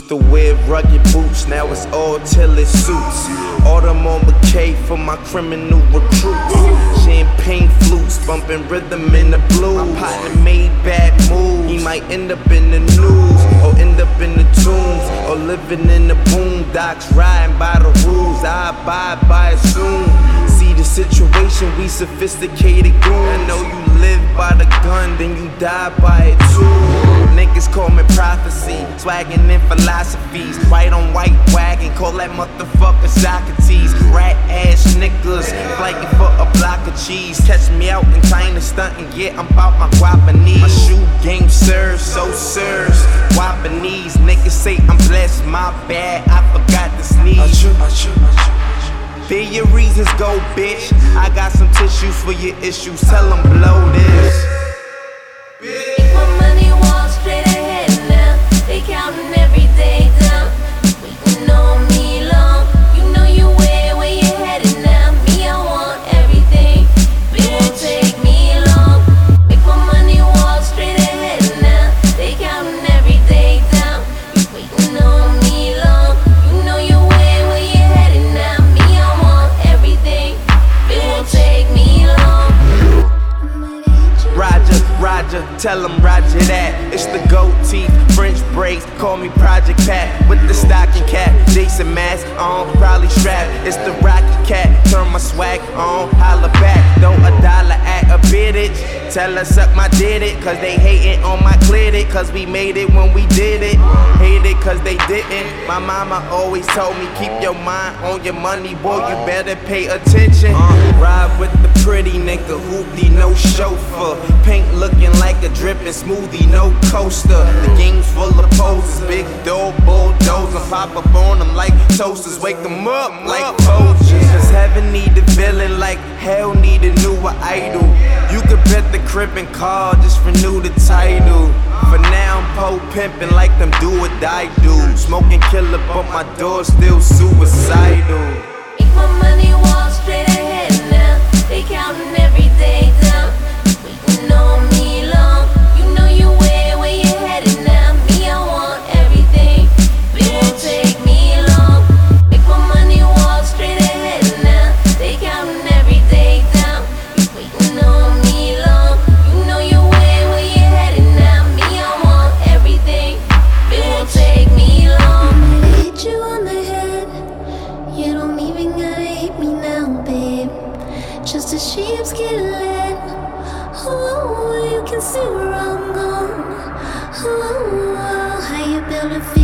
Used to wear rugged boots, now it's all tailored suits. Autumn on McKay for my criminal recruits. Champagne flutes, bumping rhythm in the blues. My partner made bad moves, he might end up in the news, or end up in the tombs, or living in the boondocks, riding by the rules. I abide by it soon. See the situation, we sophisticated goons. I know you live by the gun, then you die by it too. Niggas call me prophecy, swaggin' in philosophies. White on white wagon, call that motherfucker Socrates. Rat ass niggas, flagging for a block of cheese. Catch me out in China stuntin', yeah, I'm bout my guapanese. My shoe game serves, so serves guapanese. Niggas say I'm blessed, my bad, I forgot to sneeze. There your reasons go, bitch. I got some tissues for your issues, tell them blow this. Make my money walk straight ahead now. They counting every day down. Waiting on me long. You know you where you headed now. Me, I want everything. It won't take me long. Make my money walk straight ahead now. They counting every day down. You waiting on me long. You know you where you headed now. Me, I want everything. It won't take me long. Roger, tell him Roger that. It's the gold teeth, French braids, call me Project Pat. With the stocking cap, Jason mask on, probably strapped. It's the Rocky Cat, turn my swag on, holla back. Throw $1 at a biddage, tell her suck my did it. Cause they hating on my cleared it, cause we made it when we did it. Hate it cause they didn't. My mama always told me keep your mind on your money, boy, you better pay attention. Ride with the pretty nigga, hoopty, no chauffeur. Pink looking like a drippin' smoothie, no coaster. The game's full of poses, big dog bulldozer. Pop up on them like toasters, wake them up like vultures. Cause heaven need a villain like hell need a newer idol. You could bet the crib and car, just renew the title. For now I'm po pimpin' like them do or die dudes. Smoking killer but my door still suicidal. Make my money walk straight ahead now. They counting every day down. Waiting on me long. You know you where you headed now. Me, I want everything. It won't take me long. Make my money walk straight ahead now. They counting every day down. You waiting on me long. You know you where you headed now. Me, I want everything. It won't take me long. I hit you on the head. You don't even gotta hit me now, babe. Just a sheepskin led. Oh, you can see where I'm going. Oh, how you build a